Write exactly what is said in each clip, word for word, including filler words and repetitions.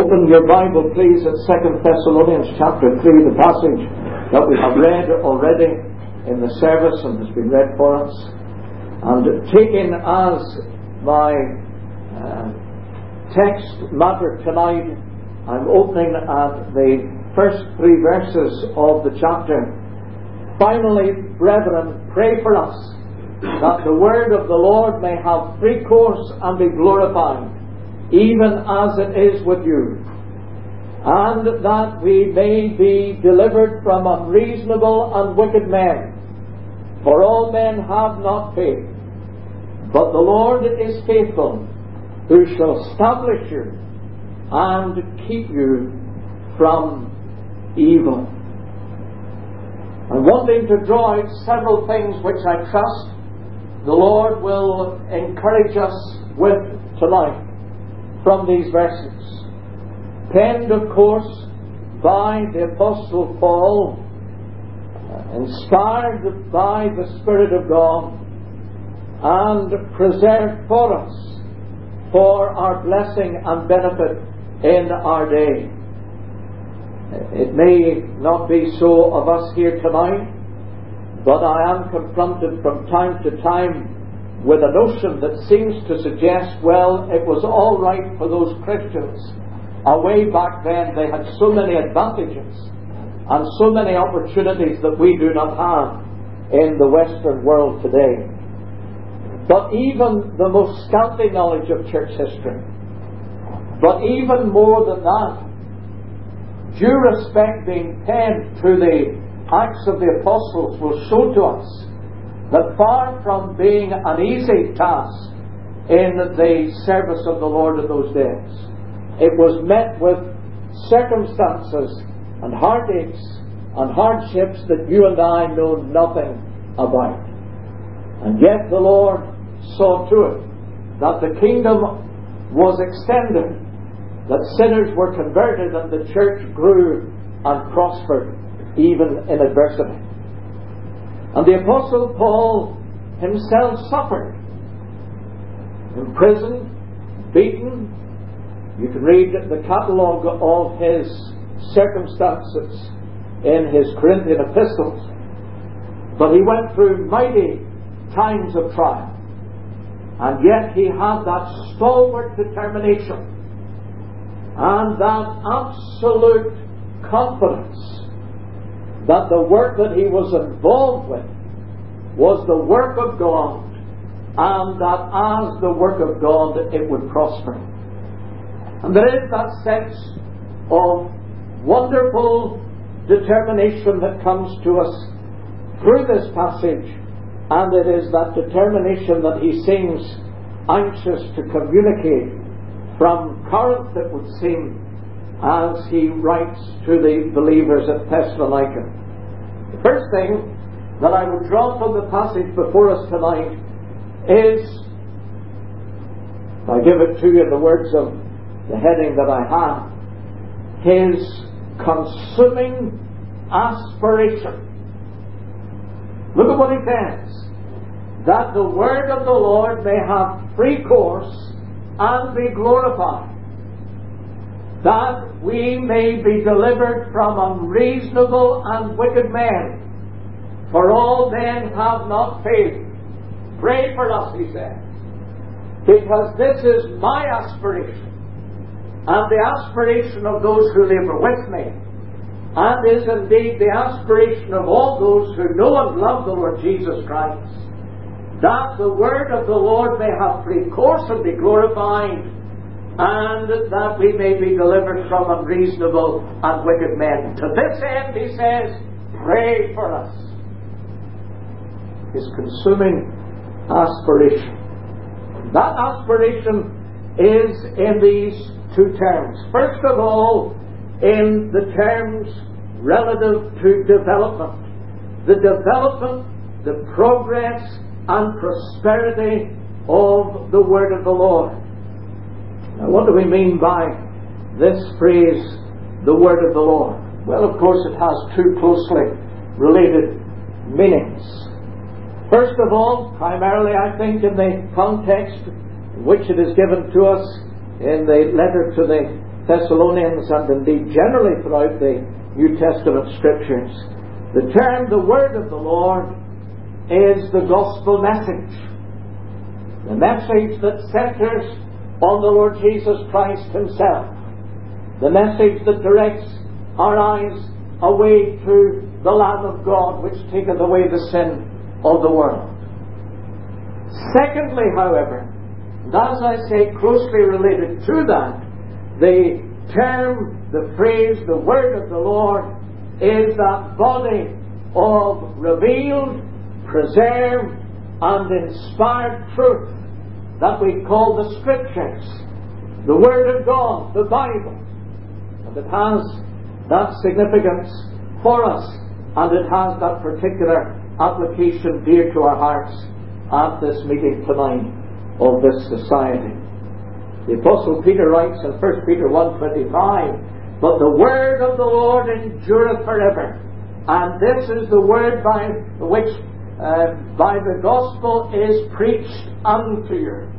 Open your Bible, please, at Second Thessalonians chapter three, the passage that we have read already in the service and has been read for us. And taking as my uh, text matter tonight, I'm opening at the first three verses of the chapter. Finally, brethren, pray for us, that the word of the Lord may have free course and be glorified, even as it is with you, and that we may be delivered from unreasonable and wicked men. For all men have not faith, but the Lord is faithful, who shall establish you and keep you from evil. I'm wanting to draw out several things which I trust the Lord will encourage us with tonight from these verses. Penned, of course, by the Apostle Paul, inspired by the Spirit of God, and preserved for us for our blessing and benefit in our day. It may not be so of us here tonight, but I am confronted from time to time with a notion that seems to suggest, well, it was all right for those Christians. Away back then they had so many advantages and so many opportunities that we do not have in the Western world today. But even the most scanty knowledge of church history, but even more than that, due respect being paid to the Acts of the Apostles, will show to us that far from being an easy task in the service of the Lord in those days, it was met with circumstances and heartaches and hardships that you and I know nothing about. And yet the Lord saw to it that the kingdom was extended, that sinners were converted, and the church grew and prospered even in adversity. And the Apostle Paul himself suffered, imprisoned, beaten. You can read the catalogue of his circumstances in his Corinthian epistles. But he went through mighty times of trial, and yet he had that stalwart determination and that absolute confidence that the work that he was involved with was the work of God, and that as the work of God it would prosper. And there is that sense of wonderful determination that comes to us through this passage, and it is that determination that he seems anxious to communicate from Corinth, it would seem, as he writes to the believers at Thessalonica. The first thing that I would draw from the passage before us tonight is, I give it to you in the words of the heading that I have, his consuming aspiration. Look at what he says: that the word of the Lord may have free course and be glorified, that we may be delivered from unreasonable and wicked men. For all men have not faith. Pray for us, he says, because this is my aspiration, and the aspiration of those who labour with me, and is indeed the aspiration of all those who know and love the Lord Jesus Christ, that the word of the Lord may have free course and be glorified, and that we may be delivered from unreasonable and wicked men. To this end, he says, pray for us. His consuming aspiration. That aspiration is in these two terms. First of all, in the terms relative to development. The development, the progress and prosperity of the word of the Lord. Now, what do we mean by this phrase, the word of the Lord? Well, of course, it has two closely related meanings. First of all, primarily I think in the context in which it is given to us in the letter to the Thessalonians and indeed generally throughout the New Testament Scriptures, the term the Word of the Lord is the gospel message. The message that centers on the Lord Jesus Christ Himself. The message that directs our eyes away to the Lamb of God, which taketh away the sin of the world. Secondly, however, and as I say, closely related to that, the term, the phrase, the Word of the Lord is that body of revealed, preserved, and inspired truth that we call the Scriptures, the Word of God, the Bible. And it has that significance for us, and it has that particular application dear to our hearts at this meeting tonight of this society. The Apostle Peter writes in First Peter one twenty-five, "But the word of the Lord endureth forever, and this is the word by which uh, by the gospel is preached unto you."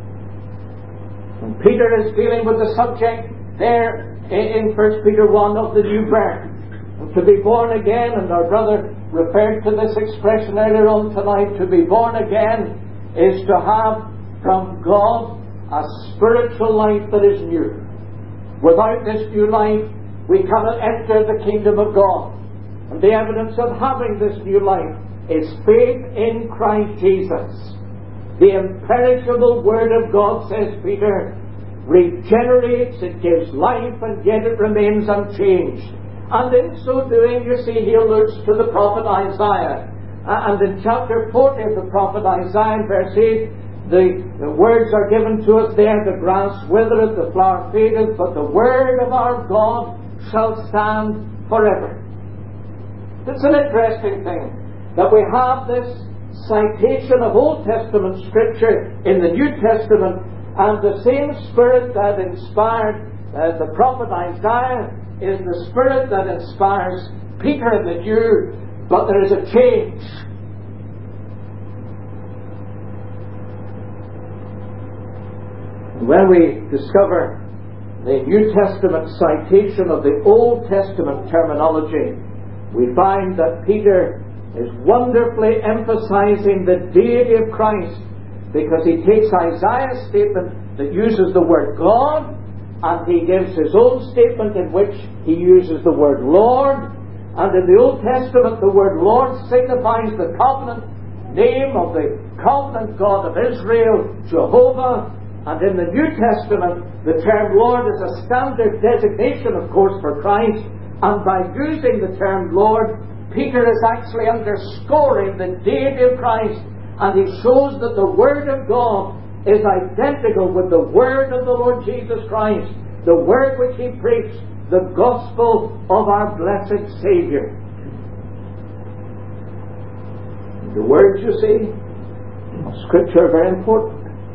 And Peter is dealing with the subject there in First Peter one of the new birth. And to be born again, and our brother referred to this expression earlier on tonight, to be born again is to have from God a spiritual life that is new. Without this new life, we cannot enter the kingdom of God. And the evidence of having this new life is faith in Christ Jesus. The imperishable Word of God, says Peter, regenerates, it gives life, and yet it remains unchanged. And in so doing, you see, he alludes to the prophet Isaiah. Uh, and in chapter forty of the prophet Isaiah, verse eight, the, the words are given to us there: the grass withereth, the flower fadeth, but the word of our God shall stand forever. It's an interesting thing that we have this citation of Old Testament Scripture in the New Testament, and the same Spirit that inspired uh, the prophet Isaiah is the Spirit that inspires Peter in the New, but there is a change. When we discover the New Testament citation of the Old Testament terminology, we find that Peter is wonderfully emphasizing the deity of Christ, because he takes Isaiah's statement that uses the word God, and he gives his own statement in which he uses the word Lord. And in the Old Testament, the word Lord signifies the covenant name of the covenant God of Israel, Jehovah. And in the New Testament, the term Lord is a standard designation, of course, for Christ. And by using the term Lord, Peter is actually underscoring the deity of Christ. And he shows that the Word of God is identical with the Word of the Lord Jesus Christ, the Word which he preached, the gospel of our blessed Saviour. The words, you see, of Scripture are very important.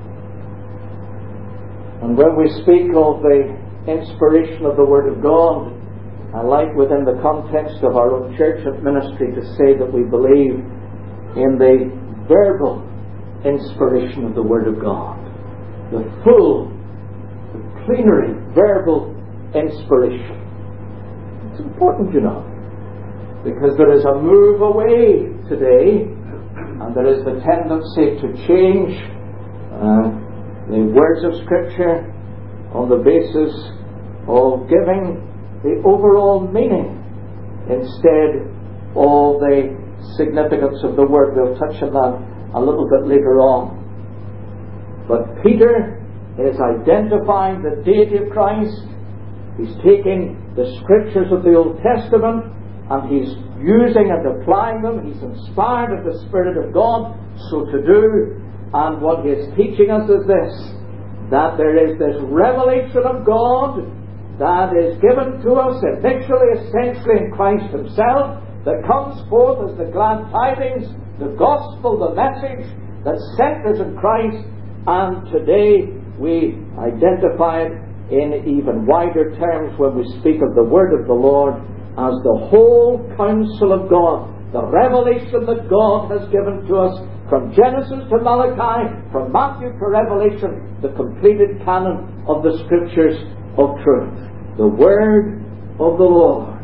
And when we speak of the inspiration of the Word of God, I like within the context of our own church and ministry to say that we believe in the verbal inspiration of the Word of God. The full, the plenary, verbal inspiration. It's important, you know, because there is a move away today, and there is the tendency to change uh, the words of Scripture on the basis of giving the overall meaning instead of the significance of the Word. We'll touch on that a little bit later on. But Peter is identifying the deity of Christ. He's taking the Scriptures of the Old Testament and he's using and applying them. He's inspired of the Spirit of God so to do. And what he is teaching us is this, that there is this revelation of God that is given to us initially, essentially in Christ himself, that comes forth as the glad tidings, the gospel, the message that centers in Christ. And today we identify it in even wider terms when we speak of the Word of the Lord as the whole counsel of God, the revelation that God has given to us from Genesis to Malachi, from Matthew to Revelation, the completed canon of the Scriptures of truth. The Word of the Lord.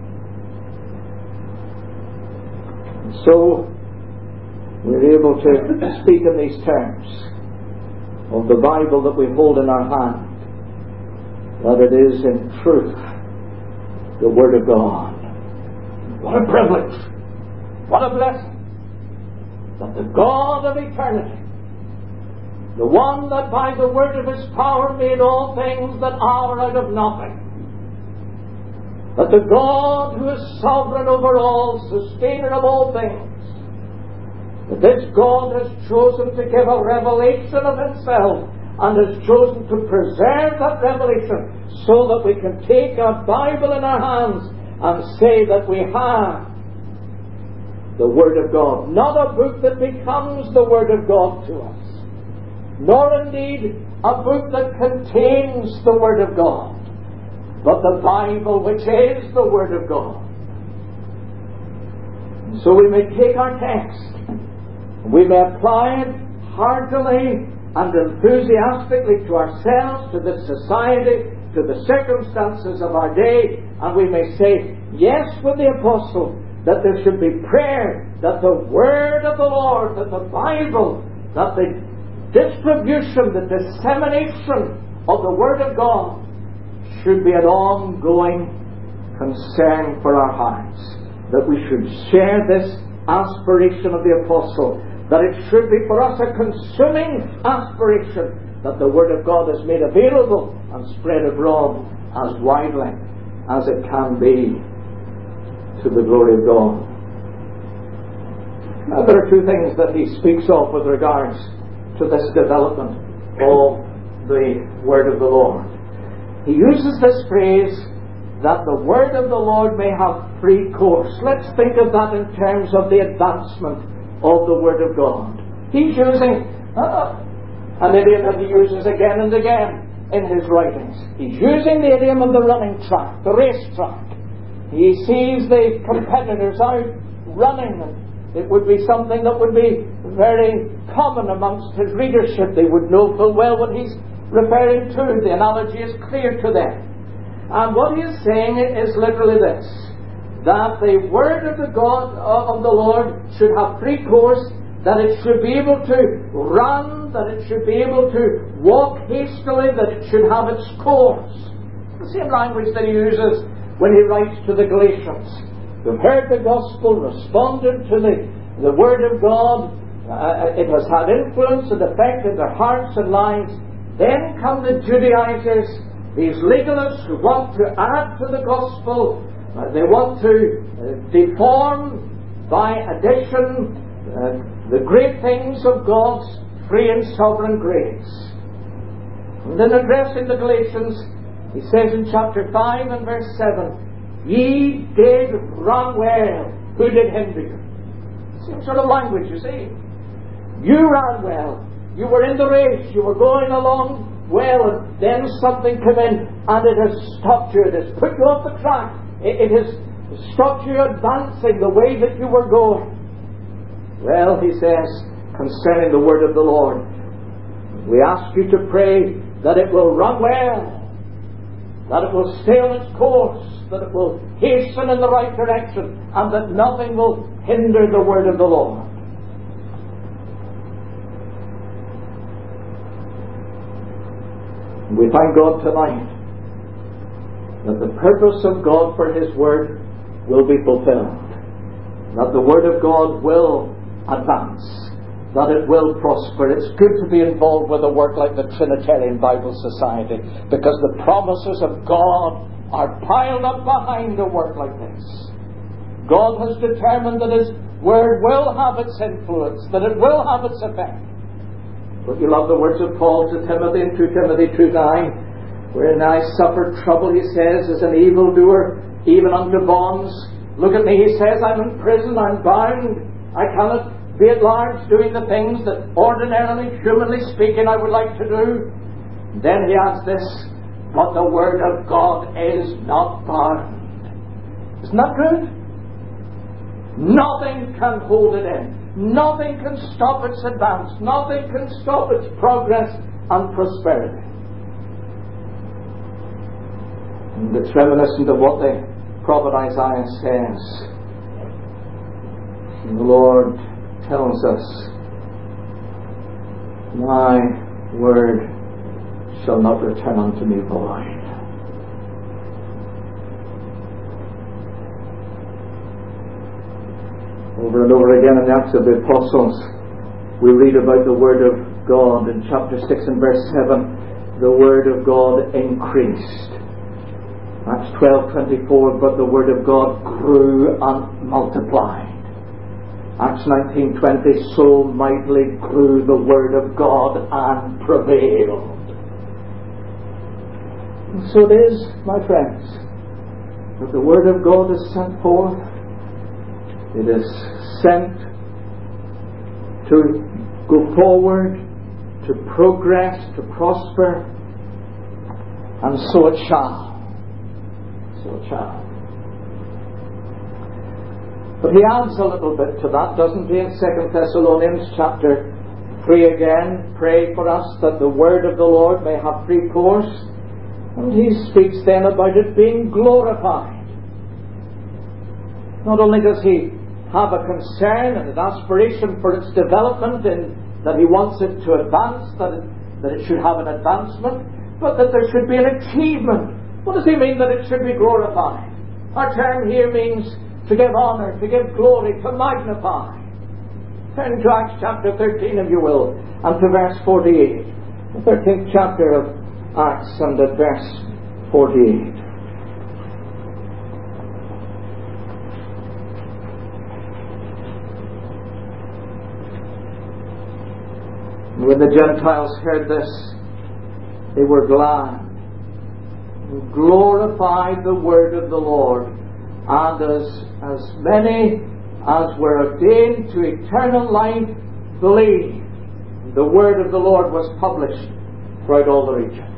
And so, we're able to speak in these terms of the Bible that we hold in our hand, that it is in truth the Word of God. What a privilege! What a blessing! That the God of eternity, the one that by the word of His power made all things that are out of nothing, that the God who is sovereign over all, sustainer of all things, that this God has chosen to give a revelation of Himself and has chosen to preserve that revelation so that we can take our Bible in our hands and say that we have the Word of God. Not a book that becomes the Word of God to us, nor indeed a book that contains the Word of God, but the Bible, which is the Word of God. So we may take our text, we may apply it heartily and enthusiastically to ourselves, to this society, to the circumstances of our day, and we may say, yes, with the Apostle, that there should be prayer, that the Word of the Lord, that the Bible, that the distribution, the dissemination of the Word of God should be an ongoing concern for our hearts. That we should share this aspiration of the Apostle, that it should be for us a consuming aspiration, that the Word of God is made available and spread abroad as widely as it can be, to the glory of God. Now, there are two things that he speaks of with regards to this development of the Word of the Lord. He uses this phrase that the Word of the Lord may have free course. Let's think of that in terms of the advancement of the Word of God. He's using uh, an idiom that he uses again and again in his writings. He's using the idiom of the running track, the race track. He sees the competitors out running, and it would be something that would be very common amongst his readership. They would know full well what he's referring to. The analogy is clear to them. And what he is saying is literally this, that the Word of the God of the Lord should have free course, that it should be able to run, that it should be able to walk hastily, that it should have its course. The same language that he uses when he writes to the Galatians, who've heard the gospel, responded to the, the Word of God, uh, it has had influence and effect in their hearts and lives. Then come the Judaizers, these legalists who want to add to the gospel, uh, they want to uh, deform by addition uh, the great things of God's free and sovereign grace. And in addressing the Galatians, he says in chapter five and verse seven, ye did run well. Who did hinder you? Same sort of language, you see. You ran well. You were in the race. You were going along well, and then something came in and it has stopped you. It has put you off the track. It, it has stopped you advancing the way that you were going. Well, he says, concerning the Word of the Lord, we ask you to pray that it will run well, that it will stay on its course, that it will hasten in the right direction, and that nothing will hinder the Word of the Lord. We thank God tonight that the purpose of God for His Word will be fulfilled, that the Word of God will advance, that it will prosper. It's good to be involved with a work like the Trinitarian Bible Society, because the promises of God are piled up behind a work like this. God has determined that His Word will have its influence, that it will have its effect. But you love the words of Paul to Timothy in Second Timothy two nine, wherein I suffered trouble, he says, as an evildoer, even unto bonds. Look at me, he says, I'm in prison, I'm bound, I cannot be at large doing the things that ordinarily, humanly speaking, I would like to do. Then he adds this, but the Word of God is not bound. Isn't that good? Nothing can hold it in. Nothing can stop its advance. Nothing can stop its progress and prosperity. And it's reminiscent of what the prophet Isaiah says. And the Lord tells us, my word shall not return unto me void. Over and over again in the Acts of the Apostles, we read about the Word of God in chapter six and verse seven. The Word of God increased. Acts twelve twenty-four, but the Word of God grew and multiplied. Acts nineteen twenty, so mightily grew the Word of God and prevailed. And so it is, my friends, that the Word of God is sent forth. It is sent to go forward, to progress, to prosper, and so it shall. So it shall. But he adds a little bit to that, doesn't he, in Second Thessalonians chapter three again, pray for us that the word of the Lord may have free course. And he speaks then about it being glorified. Not only does he have a concern and an aspiration for its development, in that he wants it to advance, that it, that it should have an advancement, but that there should be an achievement. What does he mean that it should be glorified? Our term here means to give honour, to give glory, to magnify. Turn to Acts chapter thirteen, if you will, and to verse forty-eight. The thirteenth chapter of Acts and at verse forty-eight. When the Gentiles heard this, they were glad, and glorified the word of the Lord, and as, as many as were ordained to eternal life believed. The word of the Lord was published throughout all the region.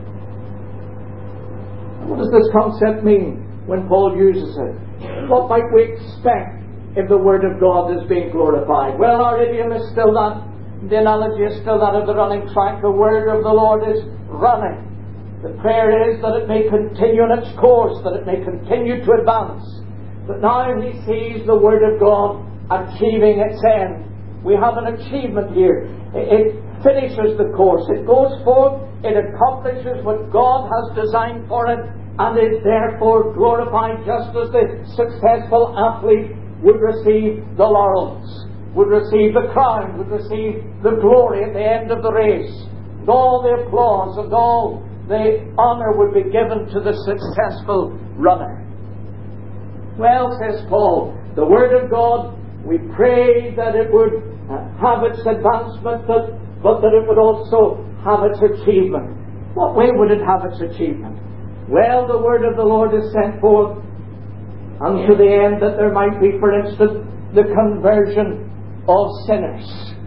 What does this concept mean when Paul uses it? What might we expect if the word of God is being glorified? Well, our idiom is still that. The analogy is still that of the running track. The word of the Lord is running. The prayer is that it may continue in its course, that it may continue to advance. But now he sees the word of God achieving its end. We have an achievement here. It finishes the course. It goes forth. It accomplishes what God has designed for it, and is therefore glorified, just as the successful athlete would receive the laurels, would receive the crown, would receive the glory at the end of the race. And all the applause and all the honour would be given to the successful runner. Well, says Paul, the Word of God, we pray that it would have its advancement, but, but that it would also have its achievement. What way would it have its achievement? Well, the Word of the Lord is sent forth unto the end that there might be, for instance, the conversion of sinners.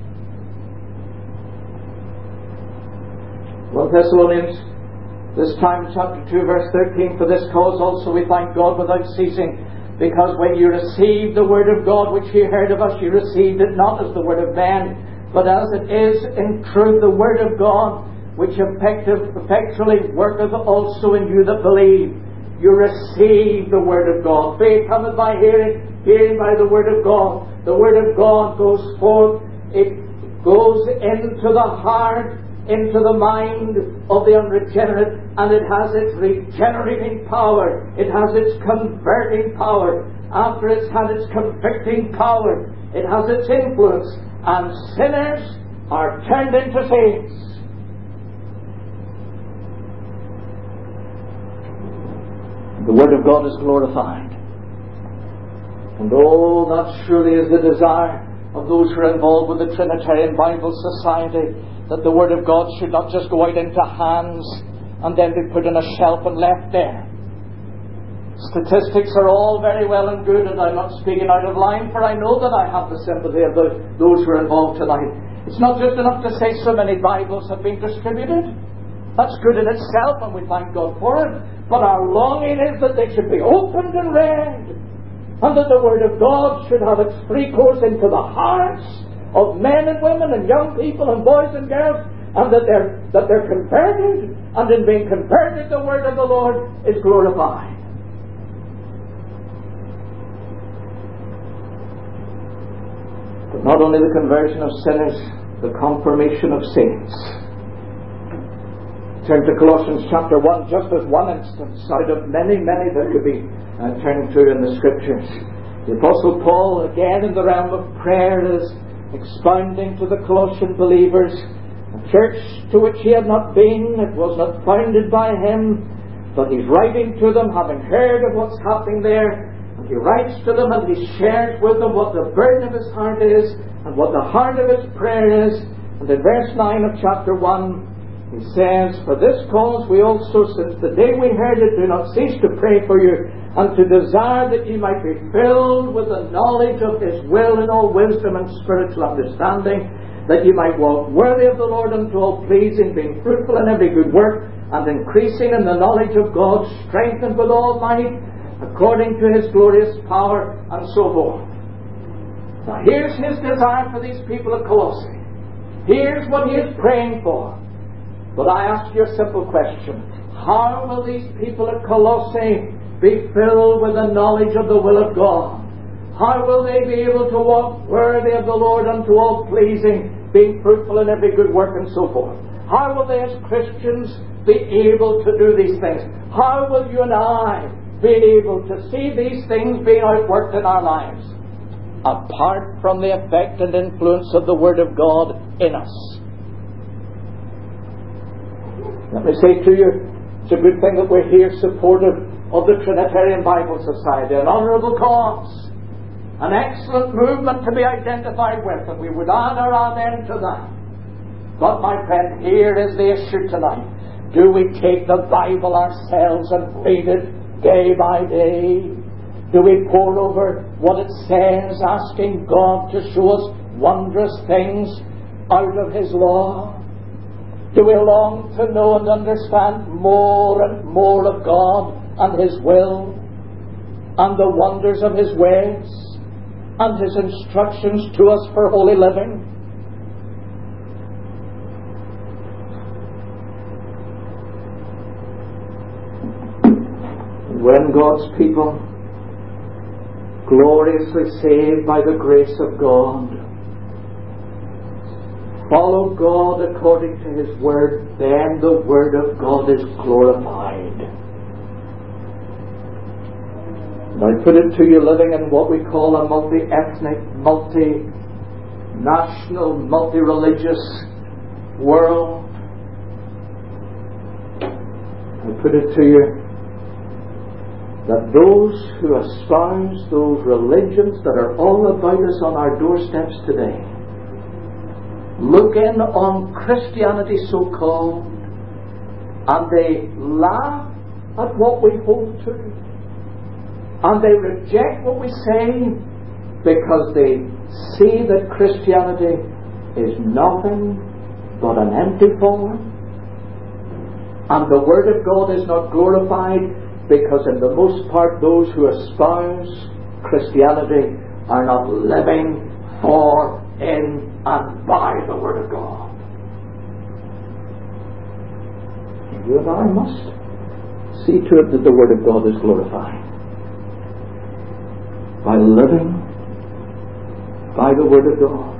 Well, Thessalonians, this time chapter two verse thirteen, for this cause also we thank God without ceasing, because when you received the word of God which you heard of us, you received it not as the word of man, but as it is in truth the word of God, which effective, effectually worketh also in you that believe. You receive the word of God. Faith cometh by hearing, hearing by the word of God. The word of God goes forth. It goes into the heart, into the mind of the unregenerate, and it has its regenerating power. It has its converting power. After it's had its convicting power, it has its influence, and sinners are turned into saints. The Word of God is glorified. And oh, that surely is the desire of those who are involved with the Trinitarian Bible Society, that the Word of God should not just go out into hands and then be put on a shelf and left there. Statistics are all very well and good, and I'm not speaking out of line, for I know that I have the sympathy of the, those who are involved tonight. It's not just enough to say so many Bibles have been distributed. That's good in itself, and we thank God for it. But our longing is that they should be opened and read, and that the Word of God should have its free course into the hearts of men and women and young people and boys and girls, and that they're, that they're converted, and in being converted the word of the Lord is glorified. But not only the conversion of sinners, the confirmation of saints. Turn to Colossians chapter one, just as one instance out of many, many that could be uh, turned to in the Scriptures. The Apostle Paul, again in the realm of prayer, is expounding to the Colossian believers a church to which he had not been. It was not founded by him, but he's writing to them, having heard of what's happening there. And he writes to them and he shares with them what the burden of his heart is and what the heart of his prayer is. And in verse nine of chapter one, he says, "For this cause we also, since the day we heard it, do not cease to pray for you, and to desire that ye might be filled with the knowledge of His will in all wisdom and spiritual understanding, that ye might walk worthy of the Lord unto all pleasing, being fruitful in every good work, and increasing in the knowledge of God, strengthened with all might, according to His glorious power," and so forth. Now here's his desire for these people of Colossae. Here's what he is praying for. But I ask you a simple question. How will these people at Colossae be filled with the knowledge of the will of God? How will they be able to walk worthy of the Lord unto all pleasing, being fruitful in every good work, and so forth? How will they as Christians be able to do these things? How will you and I be able to see these things being outworked in our lives? Apart from the effect and influence of the Word of God in us. Let me say to you, it's a good thing that we're here supportive of the Trinitarian Bible Society, an honourable cause, an excellent movement to be identified with, and we would add our amen to that. But my friend, here is the issue tonight. Do we take the Bible ourselves and read it day by day? Do we pore over what it says, asking God to show us wondrous things out of His law? Do we long to know and understand more and more of God and His will and the wonders of His ways and His instructions to us for holy living? And when God's people, gloriously saved by the grace of God, follow God according to His Word, then the Word of God is glorified. And I put it to you, living in what we call a multi-ethnic, multi-national, multi-religious world, I put it to you that those who espouse those religions that are all about us on our doorsteps today look in on Christianity so-called, and they laugh at what we hold to, and they reject what we say because they see that Christianity is nothing but an empty form, and the Word of God is not glorified because in the most part those who espouse Christianity are not living for, in, and by the Word of God. You and I must see to it that the Word of God is glorified by living by the Word of God.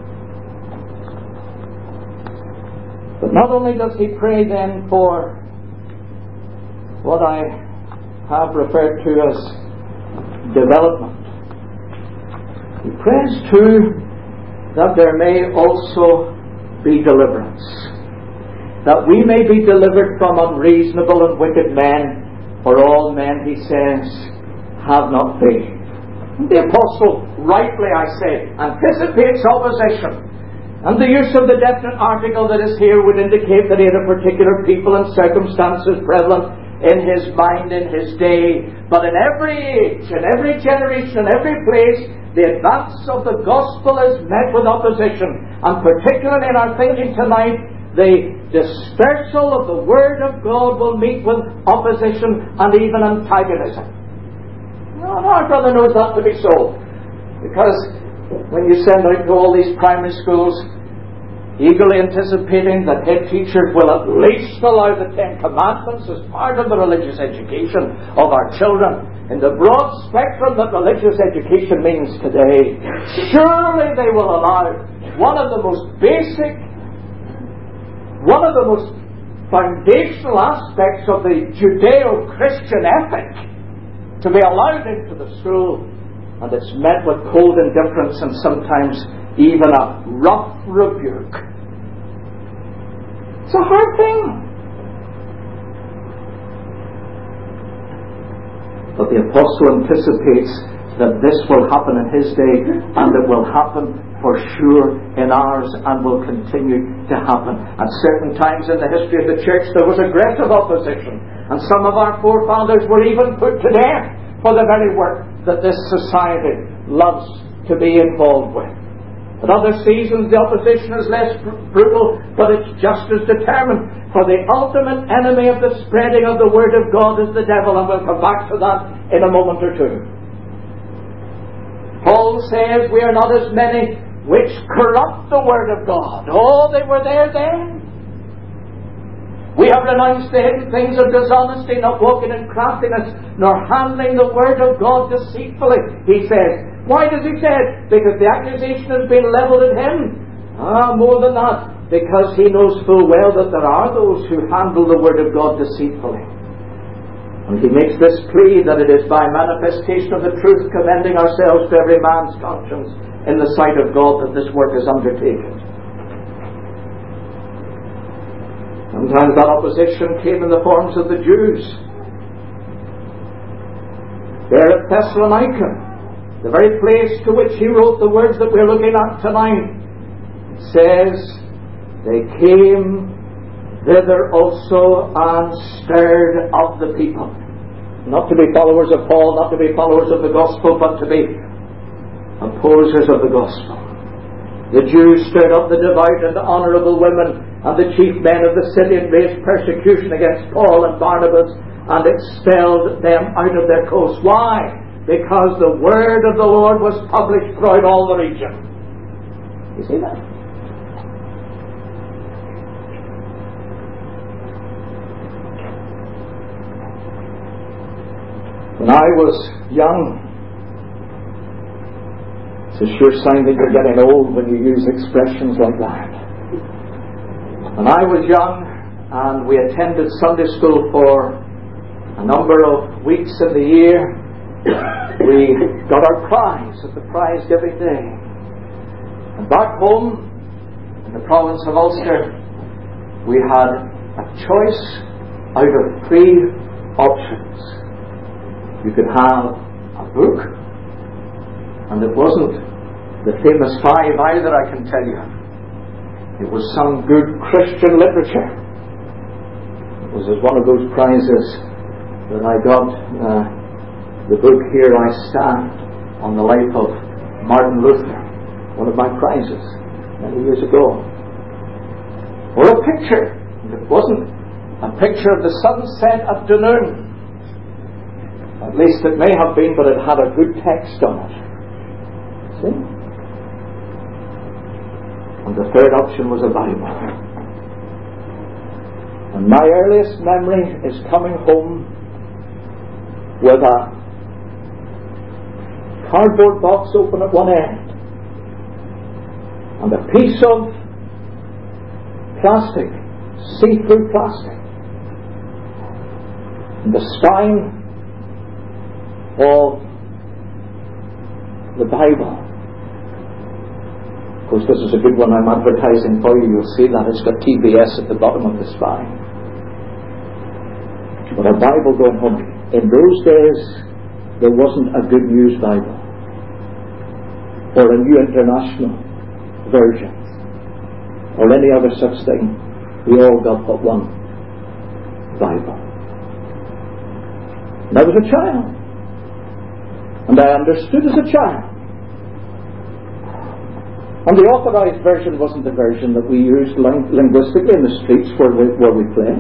But not only does he pray then for what I have referred to as development, he prays too that there may also be deliverance, that we may be delivered from unreasonable and wicked men, for all men, he says, have not faith. The Apostle, rightly I say, anticipates opposition, and the use of the definite article that is here would indicate that he had a particular people and circumstances prevalent in his mind in his day. But in every age, in every generation, in every place, the advance of the gospel is met with opposition, and particularly in our thinking tonight, the dispersal of the Word of God will meet with opposition and even antagonism. No, no, our brother knows that to be so, because when you send out to all these primary schools, eagerly anticipating that head teachers will at least allow the Ten Commandments as part of the religious education of our children in the broad spectrum that religious education means today. Surely they will allow one of the most basic, one of the most foundational aspects of the Judeo-Christian ethic to be allowed into the school, and it's met with cold indifference and sometimes even a rough rebuke. It's a hard thing. But the apostle anticipates that this will happen in his day, and it will happen for sure in ours, and will continue to happen. At certain times in the history of the church there was aggressive opposition, and some of our forefathers were even put to death for the very work that this society loves to be involved with. At other seasons the opposition is less brutal, but it's just as determined. For the ultimate enemy of the spreading of the Word of God is the devil, and we'll come back to that in a moment or two. Paul says we are not as many which corrupt the Word of God. Oh, they were there then. We have renounced the hidden things of dishonesty, not walking in craftiness, nor handling the Word of God deceitfully, he says. Why does he say it? Because the accusation has been levelled at him. Ah, more than that, because he knows full well that there are those who handle the Word of God deceitfully. And he makes this plea that it is by manifestation of the truth, commending ourselves to every man's conscience in the sight of God, that this work is undertaken. Sometimes that opposition came in the forms of the Jews. There at Thessalonica, the very place to which he wrote the words that we're looking at tonight, says, they came thither also and stirred up the people. Not to be followers of Paul, not to be followers of the gospel, but to be opposers of the gospel. The Jews stirred up the devout and honourable women and the chief men of the city, and raised persecution against Paul and Barnabas, and expelled them out of their coasts. Why? Because the word of the Lord was published throughout all the region. You see that? When I was young, it's a sure sign that you're getting old when you use expressions like that. When I was young and we attended Sunday school for a number of weeks in the year, we got our prize at the prize giving day. And back home in the province of Ulster, we had a choice out of three options. You could have a book, and it wasn't the famous five either, I can tell you. It was some good Christian literature. It was as one of those prizes that I got, uh, the book Here I Stand, on the life of Martin Luther, one of my prizes many years ago. Or a picture. It wasn't a picture of the sunset at Dunoon. At least it may have been, but it had a good text on it. See? And the third option was a Bible. And my earliest memory is coming home with a cardboard box open at one end and a piece of plastic, see-through plastic, and the spine of the Bible. Of course, this is a good one I'm advertising for you. You'll see that it's got T B S at the bottom of the spine. But a Bible going home. In those days, there wasn't a Good News Bible or a New International Version or any other such thing. We all got but one Bible. And I was a child. And I understood as a child. And the authorized version wasn't the version that we used ling- linguistically in the streets where we, where we play.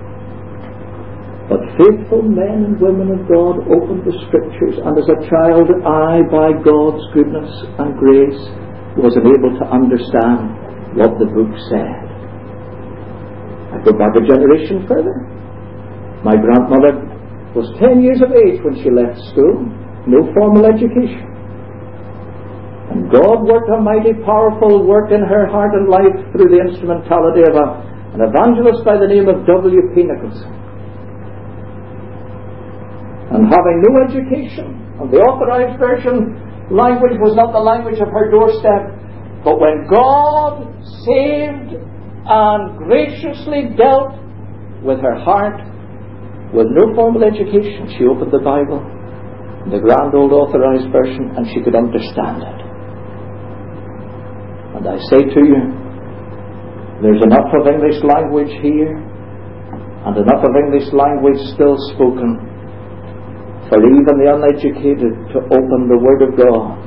But faithful men and women of God opened the Scriptures, and as a child I, by God's goodness and grace, was able to understand what the book said. I go back a generation further. My grandmother was ten years of age when she left school, no formal education. And God worked a mighty powerful work in her heart and life through the instrumentality of a, an evangelist by the name of W P Nicholson. And having no education, and the Authorized Version language was not the language of her doorstep, but when God saved and graciously dealt with her heart, with no formal education, she opened the Bible, the grand old Authorized Version, and she could understand it. And I say to you, there's enough of English language here, and enough of English language still spoken, for even the uneducated to open the Word of God,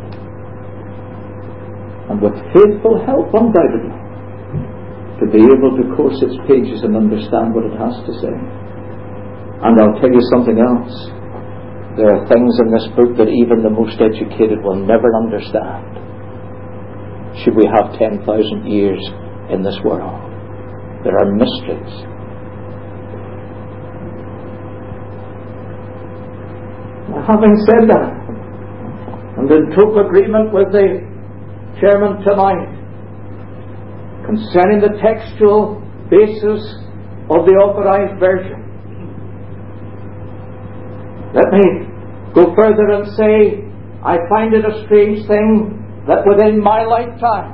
and with faithful help, undoubtedly, to be able to course its pages and understand what it has to say. And I'll tell you something else. There are things in this book that even the most educated will never understand, should we have ten thousand years in this world. There are mysteries. Now, having said that, and in total agreement with the chairman tonight concerning the textual basis of the Authorized Version, let me go further and say, I find it a strange thing that within my lifetime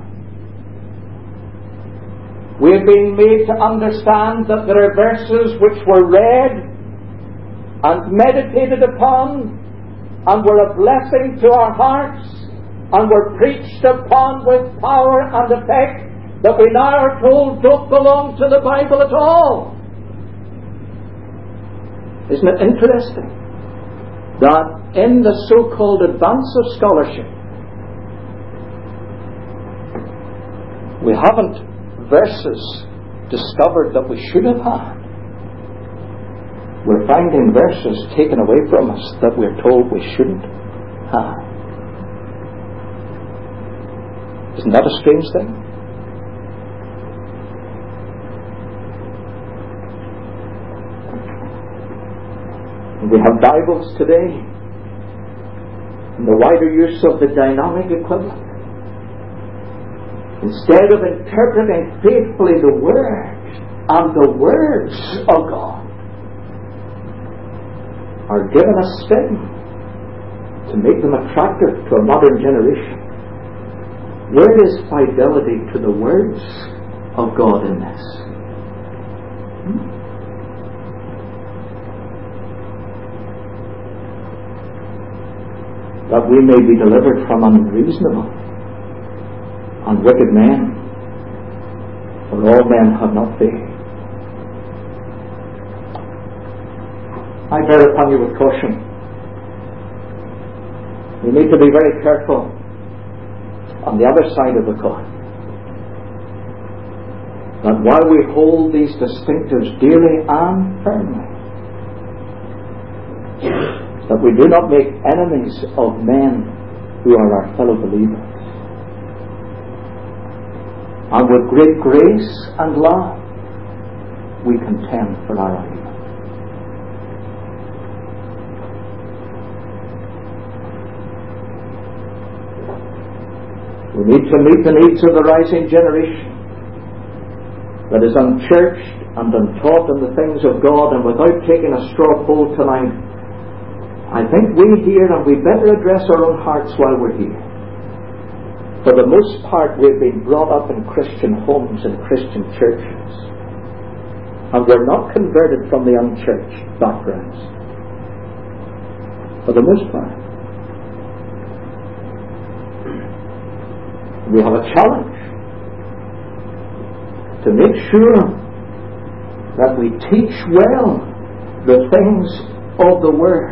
we have been made to understand that there are verses which were read and meditated upon and were a blessing to our hearts and were preached upon with power and effect, that we now are told don't belong to the Bible at all. Isn't it interesting that in the so-called advance of scholarship, we haven't verses discovered that we should have had. We're finding verses taken away from us that we're told we shouldn't have. Isn't that a strange thing? We have Bibles today, and the wider use of the dynamic equivalent. Instead of interpreting faithfully the Word and the words of God, are given a spin to make them attractive to a modern generation. Where is fidelity to the words of God in this? Hmm? That we may be delivered from unreasonable and wicked men, for all men have not faith. I bear upon you with caution. We need to be very careful on the other side of the coin, that while we hold these distinctives dearly and firmly, that we do not make enemies of men who are our fellow believers. And with great grace and love, we contend for our argument. We need to meet the needs of the rising generation that is unchurched and untaught in the things of God, and without taking a straw poll tonight, I think we here, and we better address our own hearts while we're here. For the most part, we've been brought up in Christian homes and Christian churches, and we're not converted from the unchurched backgrounds. For the most part. We have a challenge to make sure that we teach well the things of the Word,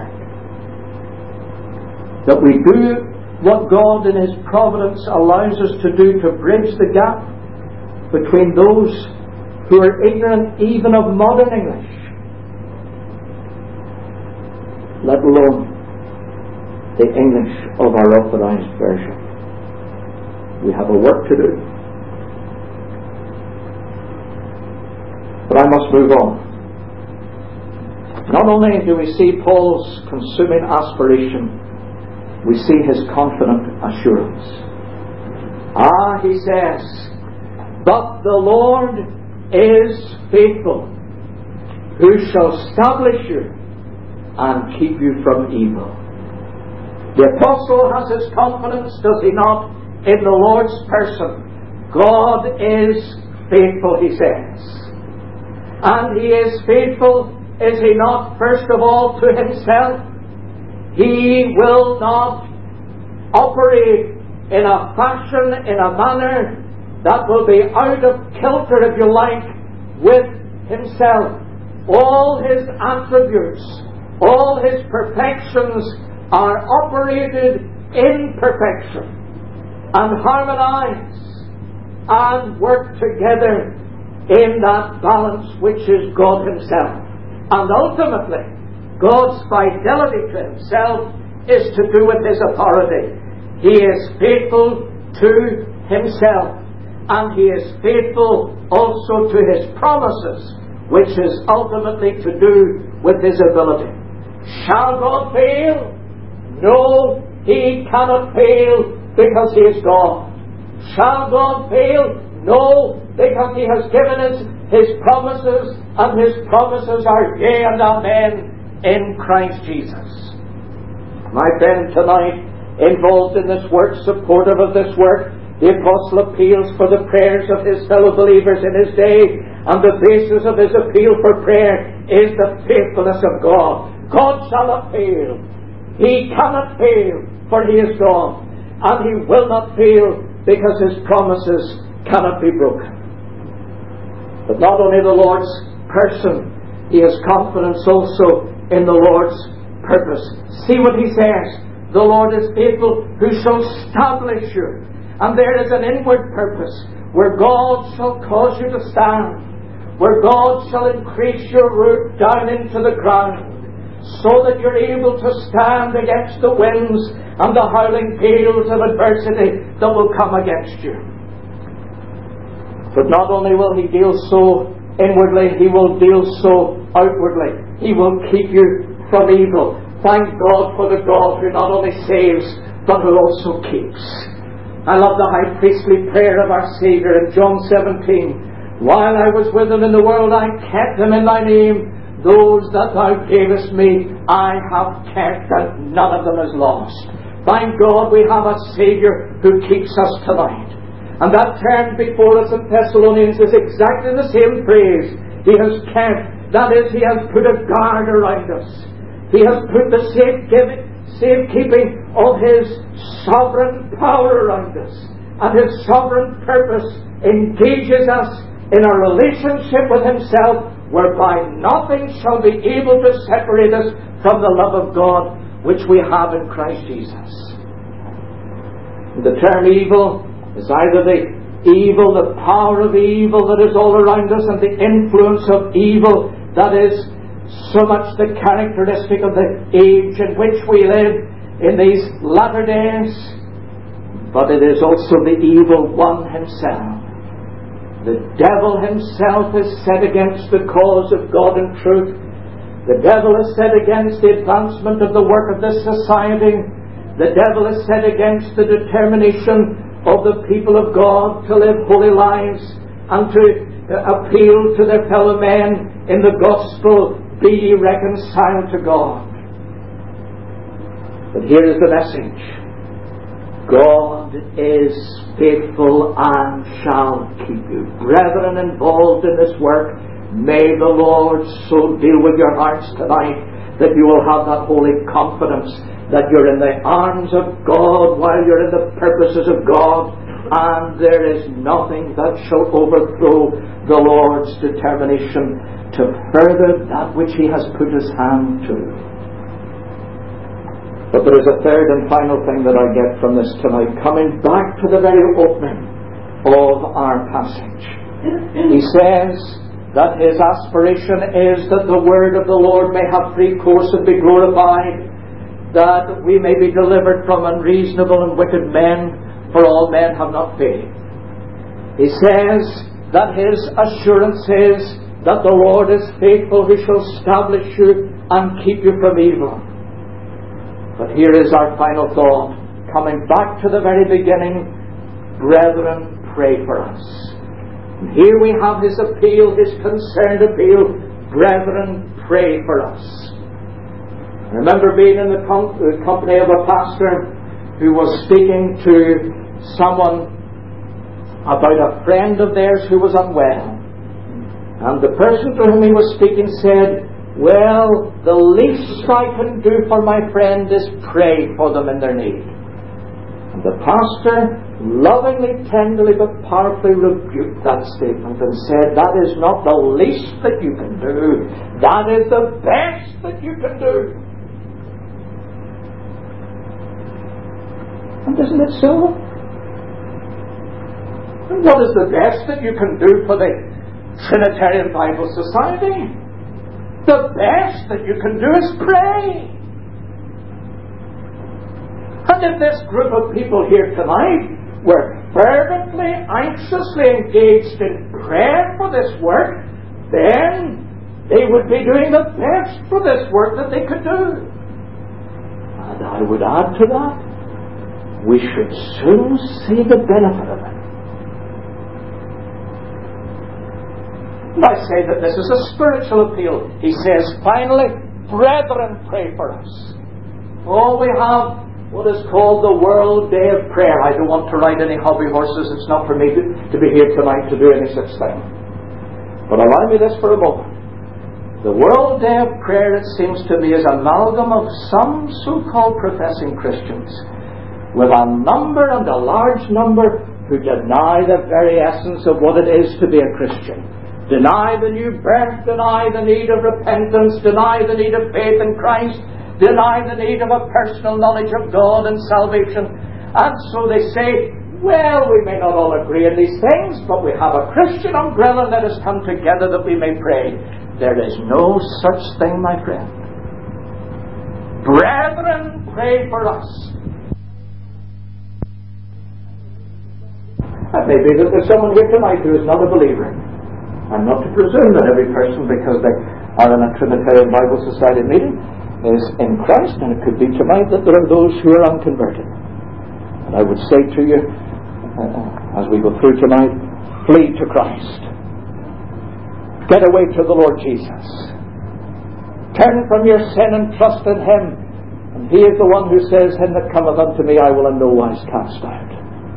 that we do what God in His providence allows us to do to bridge the gap between those who are ignorant even of modern English, let alone the English of our Authorized Version. We have a work to do. But I must move on. Not only do we see Paul's consuming aspiration, we see his confident assurance. Ah, he says, but the Lord is faithful, who shall establish you and keep you from evil. The apostle has his confidence, does he not, in the Lord's person. God is faithful, he says. And he is faithful, is he not, first of all to himself? He will not operate in a fashion, in a manner that will be out of kilter, if you like, with himself. All his attributes, all his perfections are operated in perfection and harmonize and work together in that balance which is God himself. And ultimately, God's fidelity to himself is to do with his authority. He is faithful to himself, and he is faithful also to his promises, which is ultimately to do with his ability. Shall God fail? No, he cannot fail because he is God. Shall God fail? No, because he has given us his promises, and his promises are yea and amen in Christ Jesus. My friend, tonight, involved in this work, supportive of this work, the apostle appeals for the prayers of his fellow believers in his day, and the basis of his appeal for prayer is the faithfulness of God. God shall not fail. He cannot fail, for he is God, and he will not fail because his promises cannot be broken. But not only the Lord's person, he has confidence also in the Lord's purpose. See what he says. The Lord is faithful, who shall establish you. And there is an inward purpose, where God shall cause you to stand, where God shall increase your root down into the ground, so that you're able to stand against the winds and the howling gales of adversity that will come against you. But not only will he deal so inwardly, he will deal so outwardly. He will keep you from evil. Thank God for the God who not only saves, but who also keeps. I love the high priestly prayer of our Saviour in John seventeen. While I was with them in the world, I kept them in thy name. Those that thou gavest me, I have kept, and none of them is lost. Thank God we have a Saviour who keeps us tonight. And that term before us in Thessalonians is exactly the same phrase. He has kept, that is, he has put a guard around us. He has put the safekeeping of his sovereign power around us. And his sovereign purpose engages us in a relationship with himself, whereby nothing shall be able to separate us from the love of God which we have in Christ Jesus. The term evil is either the evil, the power of evil that is all around us, and the influence of evil that is so much the characteristic of the age in which we live in these latter days. But it is also the evil one himself. The devil himself is set against the cause of God and truth. The devil is set against the advancement of the work of this society. The devil is set against the determination of the people of God to live holy lives and to appeal to their fellow men in the gospel, be ye reconciled to God. But here is the message. God is faithful and shall keep you. Brethren involved in this work, may the Lord so deal with your hearts tonight that you will have that holy confidence that you're in the arms of God while you're in the purposes of God, and there is nothing that shall overthrow the Lord's determination to further that which he has put his hand to. But there is a third and final thing that I get from this tonight, coming back to the very opening of our passage. He says that his aspiration is that the word of the Lord may have free course and be glorified, that we may be delivered from unreasonable and wicked men, for all men have not faith. He says that his assurance is that the Lord is faithful, who shall establish you and keep you from evil. But here is our final thought, coming back to the very beginning. Brethren, pray for us. And here we have his appeal, his concerned appeal. Brethren, pray for us. I remember being in the com- company of a pastor who was speaking to someone about a friend of theirs who was unwell. And the person to whom he was speaking said, well, the least I can do for my friend is pray for them in their need. And the pastor lovingly, tenderly, but powerfully rebuked that statement and said, that is not the least that you can do. That is the best that you can do. And isn't it so? And what is the best that you can do for the Trinitarian Bible Society? The best that you can do is pray. And if this group of people here tonight were fervently, anxiously engaged in prayer for this work, then they would be doing the best for this work that they could do. And I would add to that, we should soon see the benefit of it. I say that this is a spiritual appeal. He says, finally, brethren, pray for us. Oh, we have what is called the World Day of Prayer. I don't want to ride any hobby horses. It's not for me to, to be here tonight to do any such thing. But allow me this for a moment. The World Day of Prayer, it seems to me, is an amalgam of some so-called professing Christians with a number and a large number who deny the very essence of what it is to be a Christian. Deny the new birth, deny the need of repentance, deny the need of faith in Christ, deny the need of a personal knowledge of God and salvation. And so they say, well, we may not all agree in these things, but we have a Christian umbrella, let us come together that we may pray. There is no such thing, my friend. Brethren, pray for us. It may be that there's someone here tonight who is not a believer. I'm not to presume that every person, because they are in a Trinitarian Bible Society meeting, is in Christ, and it could be tonight that there are those who are unconverted. And I would say to you, uh, as we go through tonight, flee to Christ. Get away to the Lord Jesus. Turn from your sin and trust in Him. And He is the one who says, him that cometh unto me I will in no wise cast out.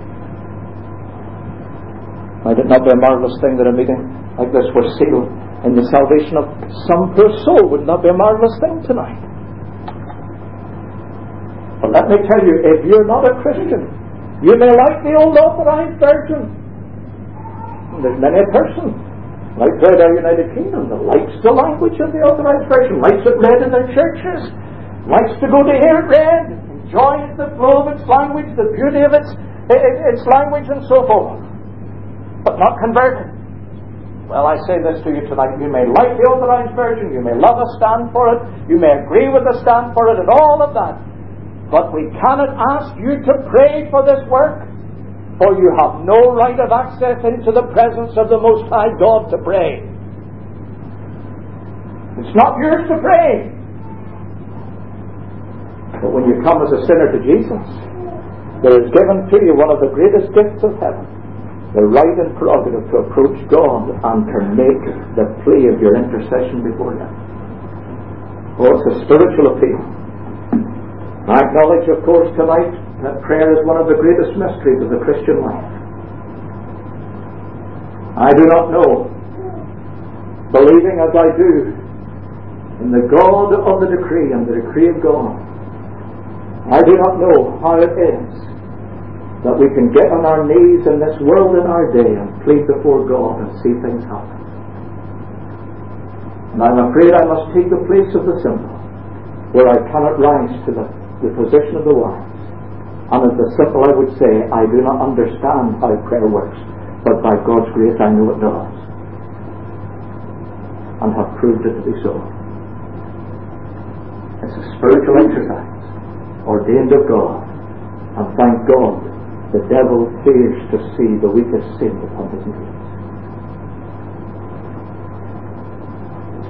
Might it not be a marvellous thing that a meeting like this were sealed in the salvation of some poor soul? Would not be a marvellous thing tonight? But let me tell you, if you're not a Christian, you may like the old authorized version. There's many a person, like throughout our United Kingdom, that likes the language of the authorized version, likes it read in their churches, likes to go to hear it read, enjoys the flow of its language, the beauty of its, its language, and so forth. But not converted. Well, I say this to you tonight. You may like the authorized version, you may love a stand for it, you may agree with the stand for it, and all of that. But we cannot ask you to pray for this work, for you have no right of access into the presence of the Most High God to pray. It's not yours to pray. But when you come as a sinner to Jesus, there is given to you one of the greatest gifts of heaven, the right and prerogative to approach God and to make the plea of your intercession before Him. Oh, it's a spiritual appeal. I acknowledge, of course, tonight that prayer is one of the greatest mysteries of the Christian life. I do not know, believing as I do in the God of the decree and the decree of God, I do not know how it is that we can get on our knees in this world in our day and plead before God and see things happen. And I'm afraid I must take the place of the simple, where I cannot rise to the, the position of the wise. And as the simple I would say, I do not understand how prayer works, but by God's grace I know it does, and have proved it to be so. It's a spiritual exercise ordained of God, and thank God the devil fears to see the weakest sin upon his knees.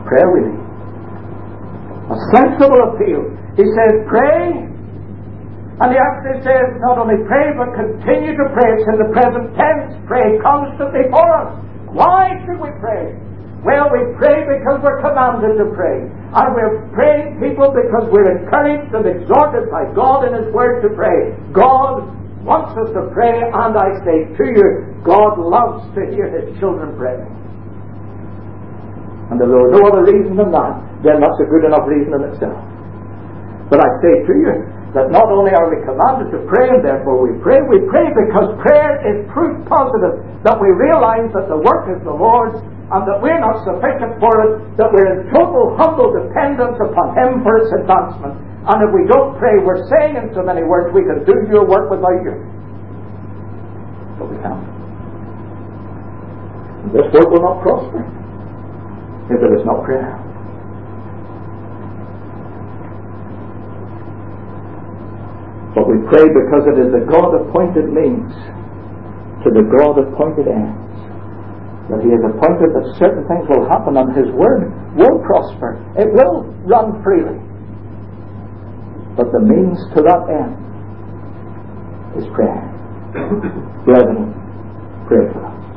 prayer we need. A sensible appeal. He says, pray. And he actually says, not only pray, but continue to pray. It's in the present tense. Pray constantly for us. Why should we pray? Well, we pray because we're commanded to pray. And we're praying, people, because we're encouraged and exhorted by God in His Word to pray. God wants us to pray, and I say to you, God loves to hear His children pray. And if there was no other reason than that, then that's a good enough reason in itself. But I say to you, that not only are we commanded to pray and therefore we pray, we pray because prayer is proof positive that we realize that the work is the Lord's and that we're not sufficient for it, that we're in total humble dependence upon Him for its advancement. And if we don't pray, we're saying in so many words, we can do your work without you. But we can't. And this work will not prosper if it is not prayer. But we pray because it is the God-appointed means to the God-appointed ends. That He has appointed that certain things will happen and His Word will prosper. It will run freely. But the means to that end is prayer. Brethren, pray for us.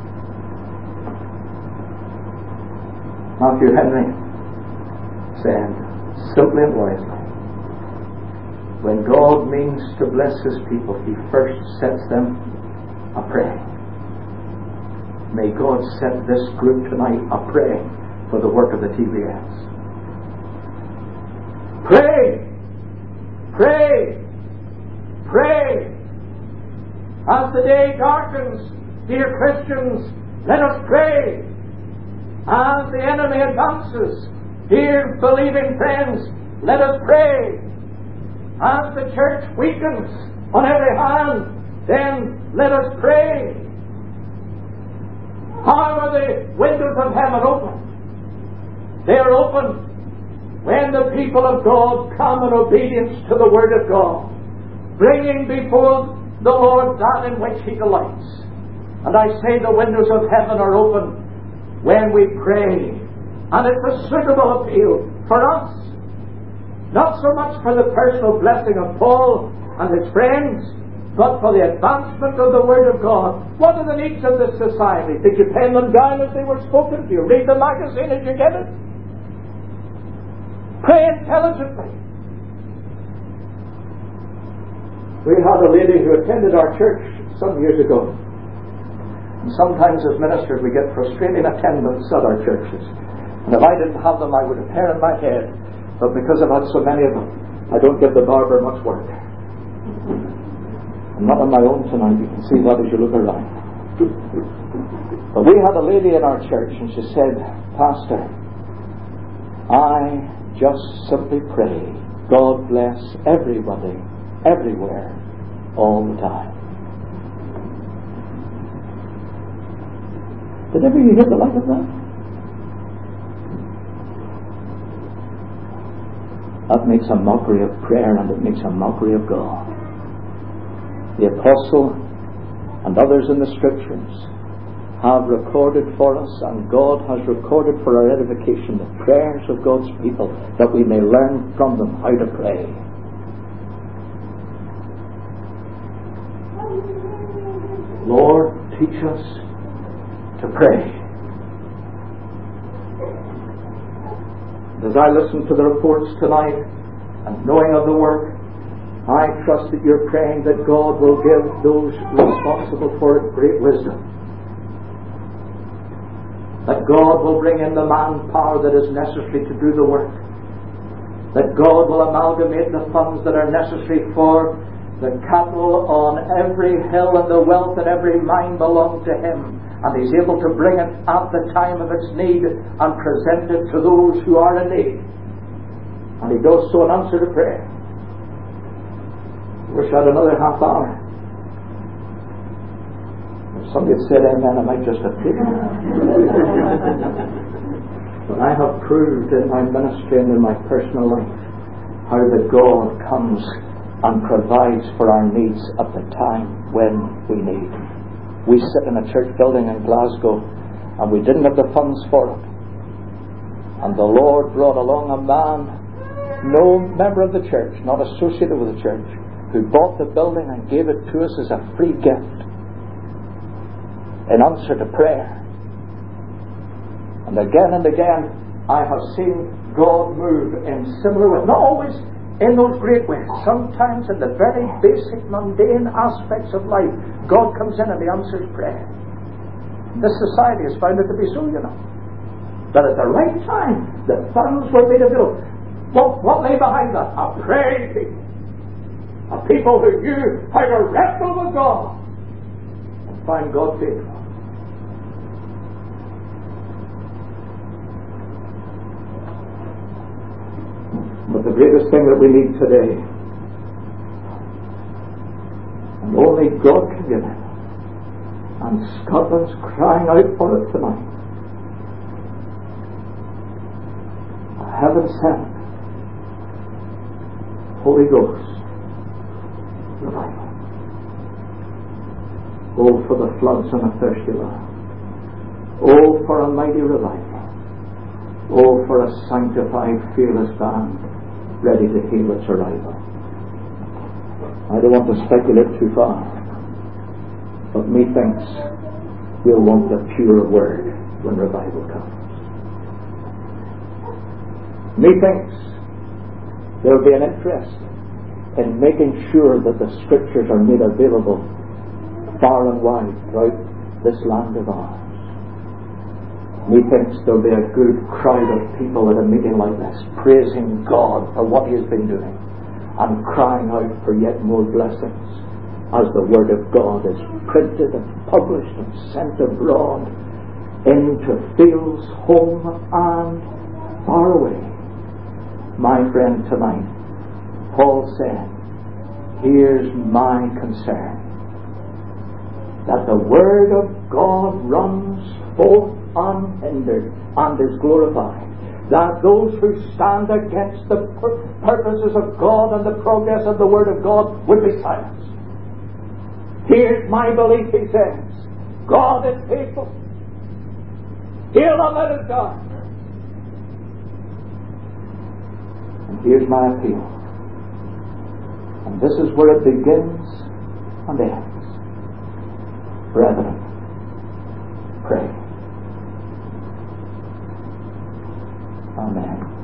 Matthew Henry said, simply and wisely, when God means to bless His people, He first sets them a praying. May God set this group tonight a praying for the work of the T V S. Pray! Pray! Pray! As the day darkens, dear Christians, let us pray. As the enemy advances, dear believing friends, let us pray. As the church weakens on every hand, then let us pray. How are the windows of heaven open? They are open when the people of God come in obedience to the Word of God, bringing before the Lord that in which He delights. And I say the windows of heaven are open when we pray. And it's a suitable appeal for us. Not so much for the personal blessing of Paul and his friends, but for the advancement of the Word of God. What are the needs of this society? Did you pen them down as they were spoken? Do you read the magazine as you get it? Pray intelligently. We had a lady who attended our church some years ago. And sometimes as ministers we get frustrating attendants at our churches. And if I didn't have them, I would have hair in my head. But because I've had so many of them, I don't give the barber much work. I'm not on my own tonight. You can see that as you look around. But we had a lady in our church, and she said, Pastor, I just simply pray God bless everybody, everywhere, all the time. Did ever you hear the like of that? That makes a mockery of prayer, and it makes a mockery of God. The Apostle and others in the Scriptures have recorded for us, and God has recorded for our edification, the prayers of God's people, that we may learn from them how to pray. Lord, teach us to pray. As I listen to the reports tonight and knowing of the work, I trust that you're praying that God will give those responsible for it great wisdom. That God will bring in the manpower that is necessary to do the work. That God will amalgamate the funds that are necessary for the cattle on every hill, and the wealth in every mine belong to Him. And He's able to bring it at the time of its need and present it to those who are in need. And He does so in answer to prayer. I wish I had another half hour. If somebody had said amen, I might just have taken it. But I have proved in my ministry and in my personal life how that God comes and provides for our needs at the time when we need. We sit in a church building in Glasgow, and we didn't have the funds for it. And the Lord brought along a man, no member of the church, not associated with the church, who bought the building and gave it to us as a free gift in answer to prayer. And again and again I have seen God move in similar ways, not always in those great ways. Sometimes in the very basic mundane aspects of life, God comes in and He answers prayer. This society has found it to be so, you know, that at the right time the funds were made available. What, what lay behind that? A praying people. A people who knew how to wrestle with God and find God faithful. But the greatest thing that we need today, and only God can give it, and Scotland's crying out for it tonight, a heaven-sent Holy Ghost revival. Oh, for the floods on a thirsty land. Oh, for a mighty revival. Oh, for a sanctified, fearless band ready to hail its arrival. I don't want to speculate too far, but methinks we'll want the pure word when revival comes. Methinks there'll be an interest in making sure that the Scriptures are made available far and wide throughout this land of ours. Methinks there'll be a good crowd of people at a meeting like this, praising God for what He has been doing and crying out for yet more blessings as the Word of God is printed and published and sent abroad into fields, home and far away. My friend, tonight, Paul said, here's my concern, that the Word of God runs forth unhindered and is glorified, that those who stand against the pur- purposes of God and the progress of the Word of God would be silenced. Here's my belief, he says, God is faithful. He'll not let us down. And here's my appeal. And this is where it begins and ends. Brethren, pray. Amen.